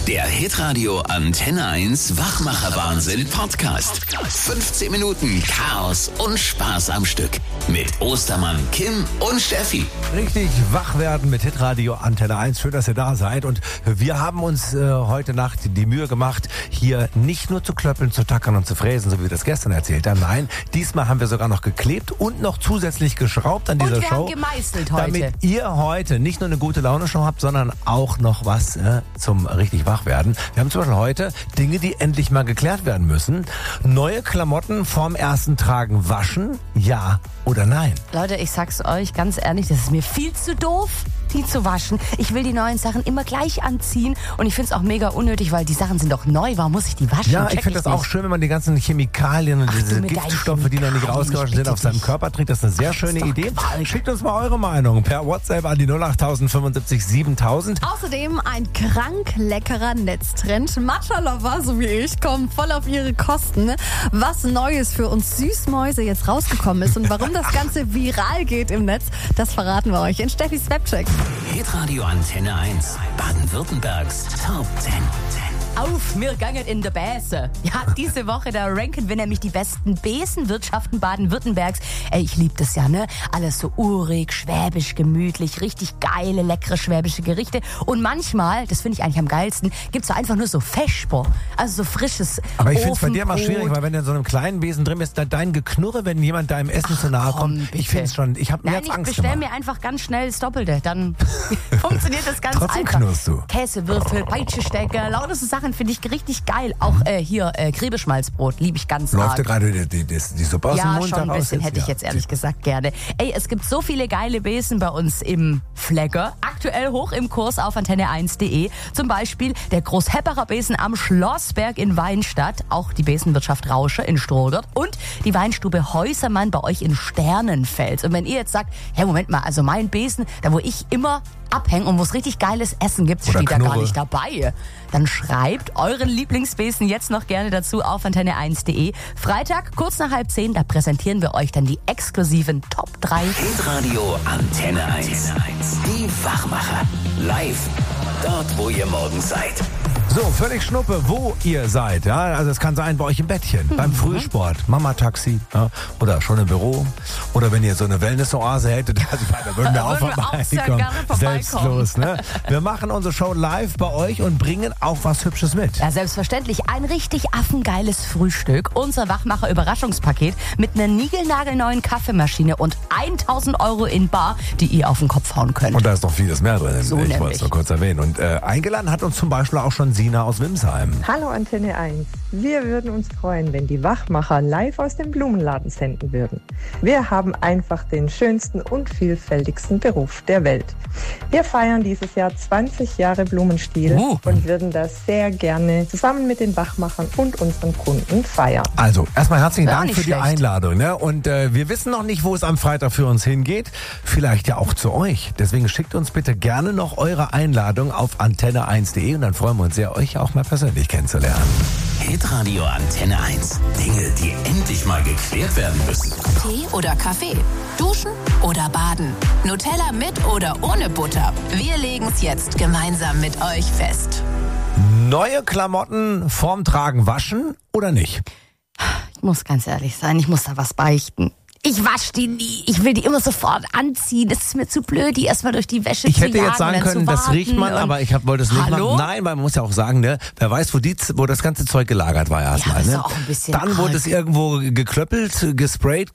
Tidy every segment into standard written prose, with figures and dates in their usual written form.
Der Hitradio Antenne 1 Wachmacher-Wahnsinn Podcast. 15 Minuten Chaos und Spaß am Stück. Mit Ostermann, Kim und Steffi. Richtig wach werden mit Hitradio Antenne 1. Schön, dass ihr da seid. Und wir haben uns heute Nacht die Mühe gemacht, hier nicht nur zu klöppeln, zu tackern und zu fräsen, so wie wir das gestern erzählt haben. Nein, diesmal haben wir sogar noch geklebt und noch zusätzlich geschraubt an dieser Show. Und wir haben gemeißelt heute. Damit ihr heute nicht nur eine gute Laune-Show habt, sondern auch noch was zum richtig wach werden. Wir haben zum Beispiel heute Dinge, die endlich mal geklärt werden müssen. Neue Klamotten vorm ersten Tragen waschen, ja oder nein? Leute, ich sag's euch ganz ehrlich, das ist mir viel zu doof, die zu waschen. Ich will die neuen Sachen immer gleich anziehen und ich find's auch mega unnötig, weil die Sachen sind doch neu. Warum muss ich die waschen? Ja, ich finde das auch schön, wenn man die ganzen Chemikalien und diese Giftstoffe, die noch nicht rausgewaschen sind, auf seinem Körper trägt. Das ist eine sehr schöne Idee. Schickt uns mal eure Meinung per WhatsApp an die 08000 75 7000. Außerdem ein krank leckerer Netztrend. Matcha-Lover, so wie ich, kommen voll auf ihre Kosten. Was Neues für uns Süßmäuse jetzt rausgekommen ist und warum das Ganze viral geht im Netz, das verraten wir euch in Steffis Webcheck. Hitradio Antenne 1. Baden-Württembergs Top 10. Auf, wir gehen in der Bäse. Ja, diese Woche, da ranken wir nämlich die besten Besenwirtschaften Baden-Württembergs. Ey, ich liebe das ja, ne? Alles so urig, schwäbisch, gemütlich, richtig geile, leckere schwäbische Gerichte. Und manchmal, das finde ich eigentlich am geilsten, gibt's so einfach nur so Feschbo. Also so frisches Aber ich finde es bei dir mal Ofenbrot. schwierig, weil wenn du in so einem kleinen Besen drin bist, dein Geknurre, wenn jemand deinem Essen zu nahe kommt, ich finde es schon, ich habe mir Nein, jetzt ich Angst bestelle gemacht. mir einfach ganz schnell das Doppelte. Dann funktioniert das ganz Trotzdem einfach. knurrst du. Käsewürfel, Peitschestecker, lauter so Sachen finde ich richtig geil. Auch hier Griebeschmalzbrot liebe ich ganz Läuft dir arg. gerade die Suppe aus dem Ja, Mund schon ein heraus bisschen, hätte ich jetzt ehrlich gesagt gerne. Ey, es gibt so viele geile Besen bei uns im Flegger. Aktuell hoch im Kurs auf antenne1.de. Zum Beispiel der Großhepperer Besen am Schlossberg in Weinstadt. Auch die Besenwirtschaft Rausche in Strohgart. Und die Weinstube Häusermann bei euch in Sternenfels. Und wenn ihr jetzt sagt, hey, Moment mal, also mein Besen, da wo ich immer abhänge und wo es richtig geiles Essen gibt, Oder steht da gar Knurre. nicht dabei. Dann schreibt euren Lieblingsbesen jetzt noch gerne dazu auf antenne1.de. Freitag, kurz nach 9:30, da präsentieren wir euch dann die exklusiven Top 3. Hitradio Antenne 1. Die Wachmacher. Live. Dort, wo ihr morgens seid. So, völlig Schnuppe, wo ihr seid. Ja? Also es kann sein bei euch im Bettchen, beim Frühsport, Mama-Taxi, ja? Oder schon im Büro. Oder wenn ihr so eine Wellness-Oase hättet, also ich meine, da würden wir auch Würden wir auch sehr vorbeikommen. gerne vorbeikommen. Selbstlos, ne? Wir machen unsere Show live bei euch und bringen auch was Hübsches mit. Ja, selbstverständlich. Ein richtig affengeiles Frühstück. Unser Wachmacher-Überraschungspaket mit einer niegelnagelneuen Kaffeemaschine und 1.000 Euro in bar, die ihr auf den Kopf hauen könnt. Und da ist noch vieles mehr drin. So ich wollte es nämlich. nur kurz erwähnen. Und eingeladen hat uns zum Beispiel auch schon Sina aus Wimsheim. Hallo Antenne 1. Wir würden uns freuen, wenn die Wachmacher live aus dem Blumenladen senden würden. Wir haben einfach den schönsten und vielfältigsten Beruf der Welt. Wir feiern dieses Jahr 20 Jahre Blumenstiel und würden das sehr gerne zusammen mit den Wachmachern und unseren Kunden feiern. Also, erstmal herzlichen Ja, Dank nicht für die schlecht. Einladung. Ne? Und wir wissen noch nicht, wo es am Freitag für uns hingeht. Vielleicht ja auch zu euch. Deswegen schickt uns bitte gerne noch eure Einladung auf antenne1.de und dann freuen wir uns sehr, euch auch mal persönlich kennenzulernen. Hitradio Antenne 1. Dinge, die endlich mal geklärt werden müssen. Tee oder Kaffee? Duschen oder baden? Nutella mit oder ohne Butter? Wir legen's jetzt gemeinsam mit euch fest. Neue Klamotten vorm Tragen waschen oder nicht? Ich muss ganz ehrlich sein, ich muss da was beichten. Ich wasche die nie. Ich will die immer sofort anziehen. Das ist mir zu blöd, die erstmal durch die Wäsche Ich zu hätte jagen. jetzt sagen und dann können, zu das riecht man, warten aber ich wollte es nicht Hallo? machen. Nein, weil man muss ja auch sagen, ne, wer weiß, wo das ganze Zeug gelagert war erstmal. das ist Ne? auch ein bisschen Dann wurde arg. es irgendwo geklöppelt, gesprayt,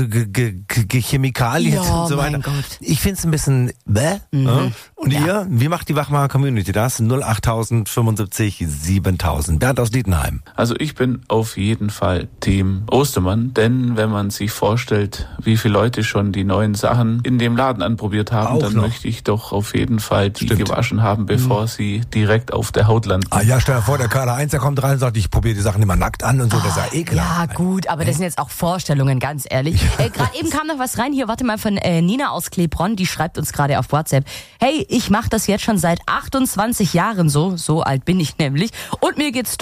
Chemikalien Ja, und so weiter. mein Gott. Ich finde es ein bisschen bäh. Ja? Und ihr, wie macht die Wachmacher Community das? 08000 75 7000. Bernd aus Dietenheim. Also ich bin auf jeden Fall Team Ostermann, denn wenn man sich vorstellt, wie viele Leute schon die neuen Sachen in dem Laden anprobiert haben, Auch dann noch. möchte ich doch auf jeden Fall die Stimmt. gewaschen haben, bevor sie direkt auf der Haut landen. Ah ja, stell dir vor, der Kader 1, der kommt rein und sagt, ich probiere die Sachen immer nackt an und so, das ist ja Ja, ekelhaft. gut, aber das sind jetzt auch Vorstellungen, ganz ehrlich. Gerade eben kam noch was rein, hier, warte mal, von Nina aus Klebronn, die schreibt uns gerade auf WhatsApp. Hey, ich mache das jetzt schon seit 28 Jahren so alt bin ich nämlich, und mir geht's top.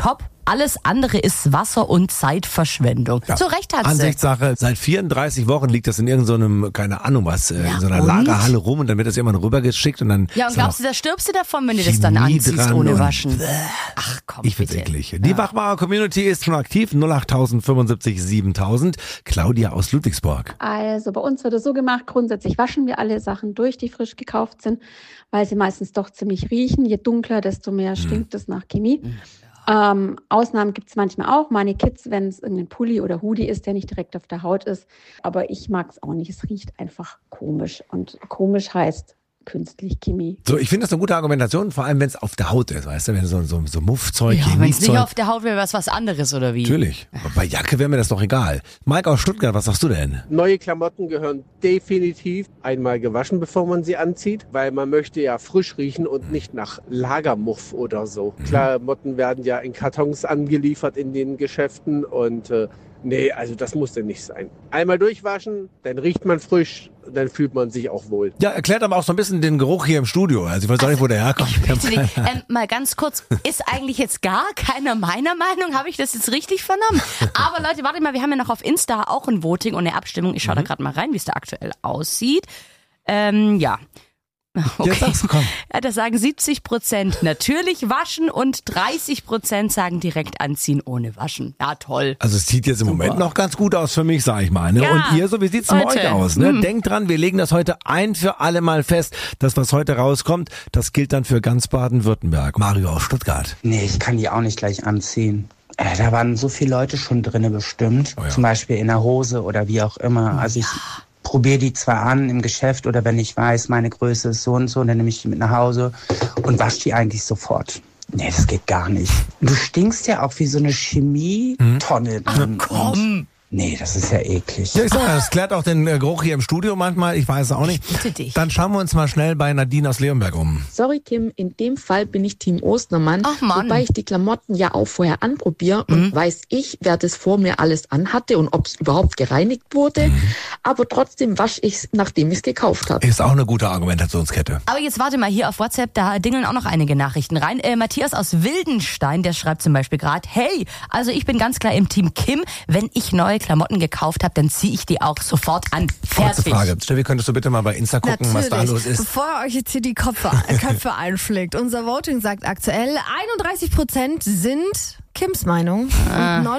alles andere ist Wasser- und Zeitverschwendung. Ja. Zu Recht hat sie. Ansichtssache, seit 34 Wochen liegt das in irgendeinem, keine Ahnung was, in so einer Lagerhalle rum und dann wird das irgendwann rübergeschickt und dann... Ja, und glaubst du, da stirbst du davon, wenn du das dann anziehst ohne Waschen? Ach komm, ich find's bitte. eklig. Die Wachmacher-Community ist schon aktiv, 08000 75 7000. Claudia aus Ludwigsburg. Also bei uns wird es so gemacht, grundsätzlich waschen wir alle Sachen durch, die frisch gekauft sind, weil sie meistens doch ziemlich riechen. Je dunkler, desto mehr stinkt es nach Chemie. Ausnahmen gibt es manchmal auch. Meine Kids, wenn es irgendein Pulli oder Hoodie ist, der nicht direkt auf der Haut ist. Aber ich mag es auch nicht. Es riecht einfach komisch. Und komisch heißt künstlich Chemie. So, ich finde das eine gute Argumentation, vor allem wenn es auf der Haut ist, weißt du, wenn so Muffzeug, Ja, wenn es Chemiezeug. nicht auf der Haut wäre, wäre es was anderes, oder wie? Natürlich. Aber bei Jacke wäre mir das doch egal. Mike aus Stuttgart, was sagst du denn? Neue Klamotten gehören definitiv einmal gewaschen, bevor man sie anzieht, weil man möchte ja frisch riechen und nicht nach Lagermuff oder so. Klamotten werden ja in Kartons angeliefert in den Geschäften und nee, also das muss denn nicht sein. Einmal durchwaschen, dann riecht man frisch, dann fühlt man sich auch wohl. Ja, erklärt aber auch so ein bisschen den Geruch hier im Studio. Also ich weiß auch nicht, wo der herkommt. Mal ganz kurz, ist eigentlich jetzt gar keiner meiner Meinung? Habe ich das jetzt richtig vernommen? Aber Leute, warte mal, wir haben ja noch auf Insta auch ein Voting und eine Abstimmung. Ich schaue da gerade mal rein, wie es da aktuell aussieht. Ja. Okay. Jetzt sagst du, komm. Ja, da sagen 70% natürlich waschen und 30% sagen direkt anziehen ohne waschen. Ja, toll. Also es sieht jetzt im Moment noch ganz gut aus für mich, sag ich mal. Ne? Ja, und ihr, so wie sieht's bei Leute. euch aus? Ne? Denkt dran, wir legen das heute ein für alle Mal fest. Das, was heute rauskommt, das gilt dann für ganz Baden-Württemberg. Mario aus Stuttgart. Nee, ich kann die auch nicht gleich anziehen. Da waren so viele Leute schon drinne bestimmt. Oh ja. Zum Beispiel in der Hose oder wie auch immer. Also ich probiere die zwar an im Geschäft oder wenn ich weiß, meine Größe ist so und so, dann nehme ich die mit nach Hause und wasche die eigentlich sofort. Nee, das geht gar nicht. Du stinkst ja auch wie so eine Chemietonne. Komm. Nee, das ist ja eklig. Ja, ich sag, das klärt auch den Geruch hier im Studio manchmal. Ich weiß es auch nicht. bitte dich. Dann schauen wir uns mal schnell bei Nadine aus Leonberg um. Sorry, Kim, in dem Fall bin ich Team Ostermann. Ach, Mann. Wobei ich die Klamotten ja auch vorher anprobiere und weiß ich, wer das vor mir alles anhatte und ob es überhaupt gereinigt wurde. Aber trotzdem wasche ich es, nachdem ich es gekauft habe. Ist auch eine gute Argumentationskette. Aber jetzt warte mal, hier auf WhatsApp, da dingeln auch noch einige Nachrichten rein. Matthias aus Wildenstein, der schreibt zum Beispiel gerade, hey, also ich bin ganz klar im Team Kim. Wenn ich neue Klamotten gekauft habe, dann ziehe ich die auch sofort an. Kurze Fertig. Frage. Steffi, könntest du bitte mal bei Insta gucken, was da los ist? Bevor ihr euch jetzt hier die Köpfe einschlägt. Unser Voting sagt aktuell, 31% sind Kims Meinung. Und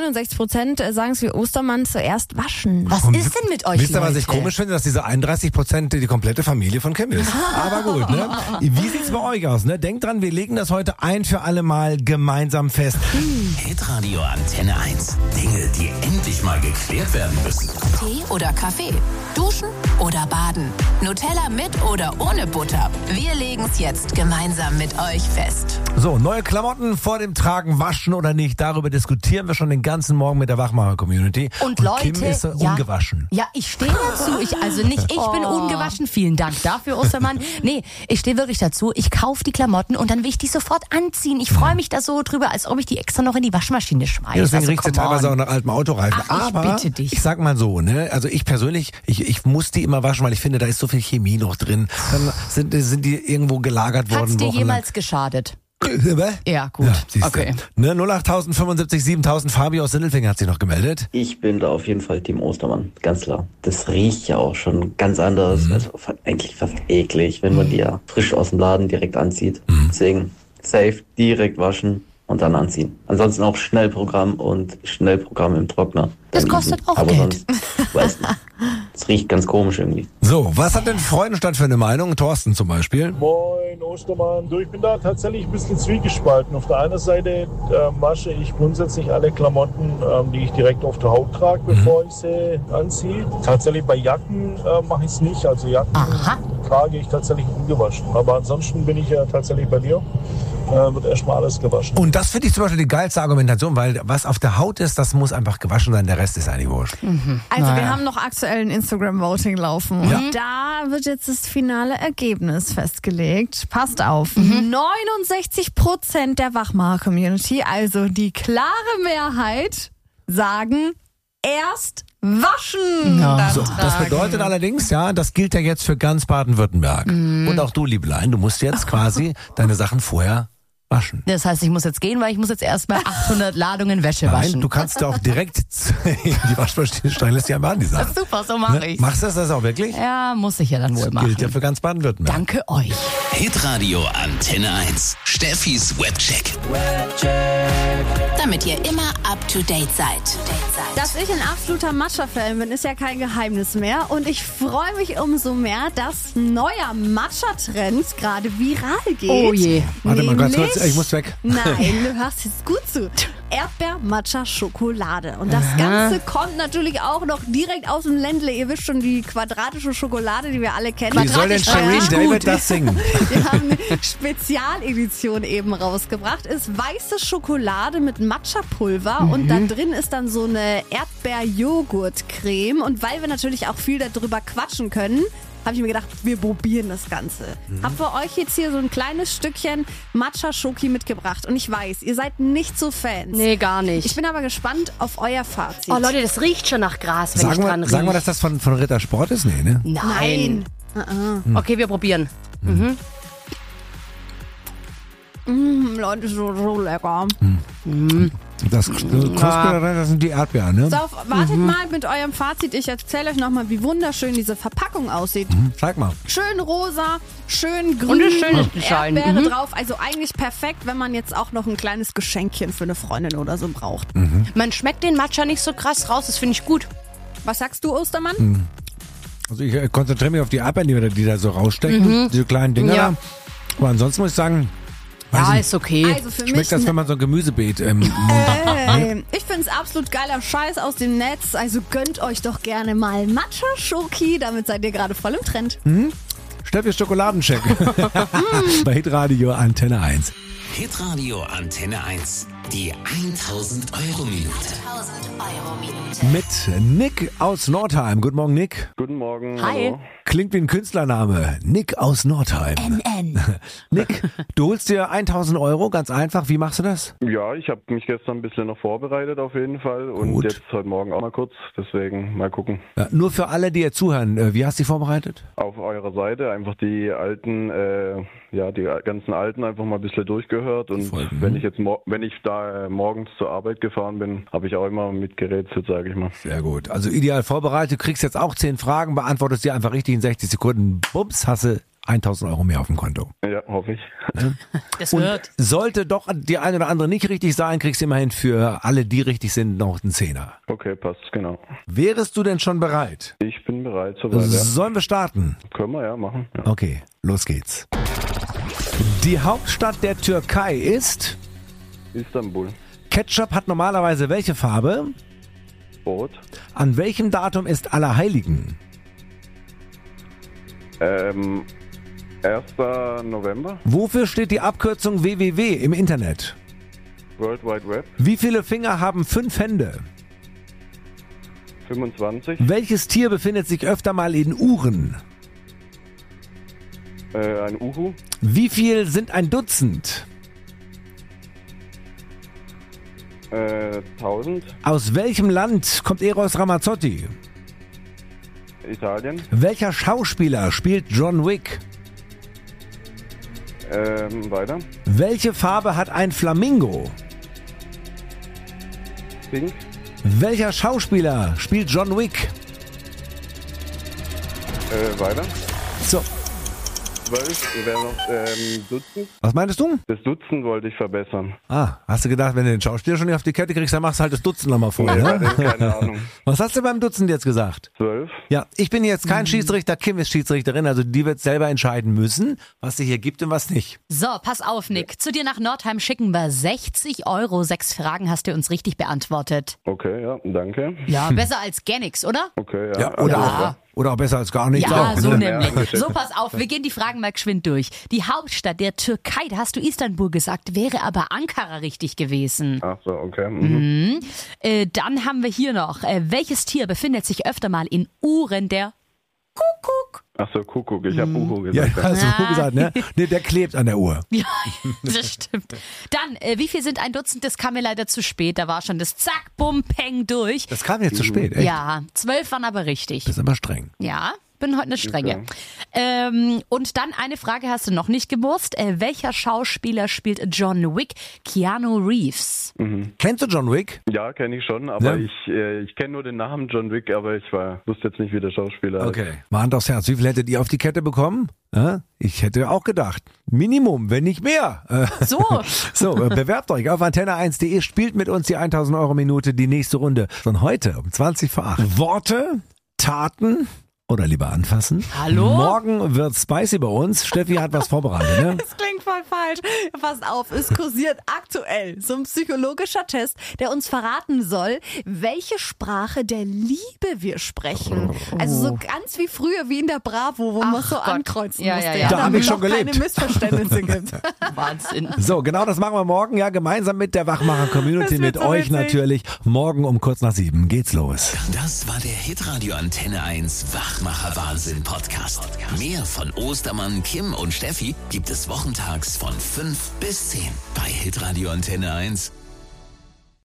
69% sagen es wie Ostermann, zuerst waschen. Was ist denn mit euch, Wisst ihr, was ich Leute? komisch finde? Dass diese 31% die komplette Familie von Kim ist. Aber gut, ne? Wie sieht's bei euch aus, ne? Denkt dran, wir legen das heute ein für alle Mal gemeinsam fest. Hitradio Antenne 1. Dinge, die endlich mal geklärt werden müssen. Tee oder Kaffee? Duschen oder baden? Nutella mit oder ohne Butter? Wir legen's jetzt gemeinsam mit euch fest. So, neue Klamotten vor dem Tragen, waschen oder nicht, darüber diskutieren wir schon den ganzen Morgen mit der Wachmacher-Community. Und Leute, Kim ist ungewaschen. Ja, ich stehe dazu. Also nicht ich bin ungewaschen. Vielen Dank dafür, Ostermann. Nee, ich stehe wirklich dazu. Ich kaufe die Klamotten und dann will ich die sofort anziehen. Ich freue mich da so drüber, als ob ich die extra noch in die Waschmaschine schmeiße. Ja, deswegen also, riecht sie teilweise auch nach altem Autoreifen. Ach, ich Aber bitte dich. ich sag mal so, ne, also ich persönlich, ich muss die immer waschen, weil ich finde, da ist so viel Chemie noch drin. Dann sind die irgendwo gelagert worden. Hat's dir wochenlang. jemals geschadet? Ja, gut. Ja, siehste. Okay. Ne, 08000 75 7000. Fabio aus Sindelfingen hat sich noch gemeldet. Ich bin da auf jeden Fall Team Ostermann, ganz klar. Das riecht ja auch schon ganz anders. Also eigentlich fast eklig, wenn man die ja frisch aus dem Laden direkt anzieht. Deswegen safe, direkt waschen und dann anziehen. Ansonsten auch Schnellprogramm und Schnellprogramm im Trockner. Das kostet auch Aber Geld. sonst, weiß nicht. Es riecht ganz komisch irgendwie. So, was hat denn Freudenstadt für eine Meinung? Thorsten zum Beispiel. Moin, Ostermann. Du, ich bin da tatsächlich ein bisschen zwiegespalten. Auf der einen Seite wasche ich grundsätzlich alle Klamotten, die ich direkt auf der Haut trage, bevor ich sie anziehe. Tatsächlich bei Jacken mache ich es nicht. Also Jacken trage ich tatsächlich ungewaschen. Aber ansonsten bin ich ja tatsächlich bei dir. Wird erstmal alles gewaschen. Und das finde ich zum Beispiel die geilste Argumentation, weil was auf der Haut ist, das muss einfach gewaschen sein, der Rest ist eigentlich wurscht. Also wir haben noch aktuell ein Instagram-Voting laufen. Ja. Und da wird jetzt das finale Ergebnis festgelegt. Passt auf. 69% der Wachmacher-Community, also die klare Mehrheit, sagen erst waschen. Ja. So, das bedeutet allerdings, ja, das gilt ja jetzt für ganz Baden-Württemberg. Und auch du, Liebelein, du musst jetzt quasi deine Sachen vorher waschen. Das heißt, ich muss jetzt gehen, weil ich muss jetzt erstmal 800 Ladungen Wäsche waschen. Nein, du kannst auch direkt in die Waschmaschine stellen, lässt dich einfach an die Sache. Super, so mache ich's. Machst du das auch wirklich? Ja, muss ich ja dann wohl machen. Gilt ja für ganz Baden-Württemberg. Danke euch. Hitradio Antenne 1. Steffis Webcheck. Damit ihr immer up to date seid. Dass ich ein absoluter Matcha-Fan bin, ist ja kein Geheimnis mehr. Und ich freue mich umso mehr, dass ein neuer Matcha-Trend gerade viral geht. Oh je. Warte mal ganz kurz, ich muss weg. Nein, du hörst jetzt gut zu. Erdbeer-Matcha-Schokolade. Und das Ganze kommt natürlich auch noch direkt aus dem Ländle. Ihr wisst schon, die quadratische Schokolade, die wir alle kennen. Wie soll denn Shireen David das singen? Wir haben eine Spezialedition eben rausgebracht. Ist weiße Schokolade mit Matcha-Pulver und da drin ist dann so eine Erdbeer-Joghurt-Creme. Und weil wir natürlich auch viel darüber quatschen können, habe ich mir gedacht, wir probieren das Ganze. Hab für euch jetzt hier so ein kleines Stückchen Matcha-Schoki mitgebracht. Und ich weiß, ihr seid nicht so Fans. Nee, gar nicht. Ich bin aber gespannt auf euer Fazit. Oh Leute, das riecht schon nach Gras, wenn ich dran rieche. Sagen wir, dass das von Ritter Sport ist? Nee, ne? Nein. Okay, wir probieren. Leute, so lecker. Das das sind die Erdbeeren, ne? So, wartet mal mit eurem Fazit. Ich erzähle euch nochmal, wie wunderschön diese Verpackung aussieht. Zeig mal. Schön rosa, schön grün, und ein schönes Design. Erdbeere drauf. Also eigentlich perfekt, wenn man jetzt auch noch ein kleines Geschenkchen für eine Freundin oder so braucht. Man schmeckt den Matcha nicht so krass raus, das finde ich gut. Was sagst du, Ostermann? Also ich konzentriere mich auf die Erdbeeren, die da so rausstecken. Diese kleinen Dinger da. Aber ansonsten muss ich sagen, Ja, ist okay. Also für schmeckt mich das, wenn man so ein Gemüsebeet im Mund hat. ich finde es absolut geiler Scheiß aus dem Netz. Also gönnt euch doch gerne mal Matcha-Schoki. Damit seid ihr gerade voll im Trend. Steffis Schokoladencheck. Bei Hitradio Antenne 1. Hitradio Antenne 1. Die 1000 Euro Minute. 1000 Euro Minute. Mit Nick aus Nordheim. Guten Morgen, Nick. Guten Morgen. Hi. Hallo. Klingt wie ein Künstlername. Nick aus Nordheim. NN. Nick, du holst dir 1000 Euro, ganz einfach. Wie machst du das? Ja, ich habe mich gestern ein bisschen noch vorbereitet auf jeden Fall und Gut. jetzt heute Morgen auch mal kurz, deswegen mal gucken. Ja, nur für alle, die jetzt zuhören, wie hast du dich vorbereitet? Auf eurer Seite einfach die alten, die ganzen alten einfach mal ein bisschen durchgehört und Folgen. wenn ich da morgens zur Arbeit gefahren bin, habe ich auch immer mitgerätselt, sage ich mal. Sehr gut. Also ideal vorbereitet. Du kriegst jetzt auch 10 Fragen, beantwortest die einfach richtig in 60 Sekunden. Bums, hast du 1000 Euro mehr auf dem Konto. Ja, hoffe ich. Das Und wird. sollte doch die eine oder andere nicht richtig sein, kriegst du immerhin für alle, die richtig sind, noch einen Zehner. Okay, passt, genau. Wärest du denn schon bereit? Ich bin bereit, soweit, ja. Sollen wir starten? Können wir ja machen. Ja. Okay, los geht's. Die Hauptstadt der Türkei ist? Istanbul. Ketchup hat normalerweise welche Farbe? Rot. An welchem Datum ist Allerheiligen? 1. November. Wofür steht die Abkürzung www im Internet? World Wide Web. Wie viele Finger haben 5 Hände? 25. Welches Tier befindet sich öfter mal in Uhren? Ein Uhu. Wie viel sind ein Dutzend? 1000. Aus welchem Land kommt Eros Ramazzotti? Italien. Welcher Schauspieler spielt John Wick? Weiter. Welche Farbe hat ein Flamingo? Pink. Welcher Schauspieler spielt John Wick? Weiter. So, 12. Wäre noch Dutzend. was meintest du? Das Dutzend wollte ich verbessern. Ah, hast du gedacht, wenn du den Schauspieler schon nicht auf die Kette kriegst, dann machst du halt das Dutzend nochmal vorher, ne? Keine Ahnung. Was hast du beim Dutzend jetzt gesagt? 12. Ja, ich bin jetzt kein Schiedsrichter, Kim ist Schiedsrichterin, also die wird selber entscheiden müssen, was sie hier gibt und was nicht. So, pass auf, Nick. Zu dir nach Nordheim schicken wir 60 Euro. 6 Fragen hast du uns richtig beantwortet. Okay, ja, danke. Ja, besser als gar nix, oder? Okay, ja. Ja, oder auch besser als gar nichts. Ja, auch, so ne? nämlich. So, pass auf, wir gehen die Fragen mal geschwind durch. Die Hauptstadt der Türkei, da hast du Istanbul gesagt, wäre aber Ankara richtig gewesen. Ach so, okay. Dann haben wir hier noch, welches Tier befindet sich öfter mal in Uhren der Kuckuck? Ach so, Kuckuck. Ich habe Uhu Ja, gesagt. hast du gesagt, ne? Nee, der klebt an der Uhr. Ja, das stimmt. Dann, wie viel sind ein Dutzend? Das kam mir leider zu spät. Da war schon das Zack, Bum, Peng durch. Das kam jetzt zu spät, echt? Ja, 12 waren aber richtig. Das ist aber streng. Ja, bin heute eine Strenge. Und dann eine Frage hast du noch nicht gewusst. Welcher Schauspieler spielt John Wick? Keanu Reeves. Kennst du John Wick? Ja, kenne ich schon, aber Ja. ich kenne nur den Namen John Wick, aber wusste jetzt nicht, wie der Schauspieler heißt. Okay. Mal Hand aufs Herz, wie viel hättet ihr auf die Kette bekommen? Ich hätte auch gedacht, Minimum, wenn nicht mehr. So, bewerbt euch auf antenne1.de, spielt mit uns die 1.000 Euro Minute, die nächste Runde von heute um 20 vor 8. Worte, Taten oder lieber anfassen. Hallo? Morgen wird spicy bei uns. Steffi hat was vorbereitet, ne? Das klingt voll falsch. Passt auf, es kursiert aktuell so ein psychologischer Test, der uns verraten soll, welche Sprache der Liebe wir sprechen. Also so ganz wie früher, wie in der Bravo, wo man so ankreuzen musste. ja. Da hab ich schon es noch gelebt. keine Missverständnisse gibt. Wahnsinn. So, genau das machen wir morgen, ja, gemeinsam mit der Wachmacher-Community, Das mit wird so euch witzig. natürlich. Morgen um kurz nach 7 geht's los. Das war der Hitradio Antenne 1 Wachmacher Wahnsinn Podcast. Mehr von Ostermann, Kim und Steffi gibt es wochentags von 5 bis 10 bei Hitradio Antenne 1.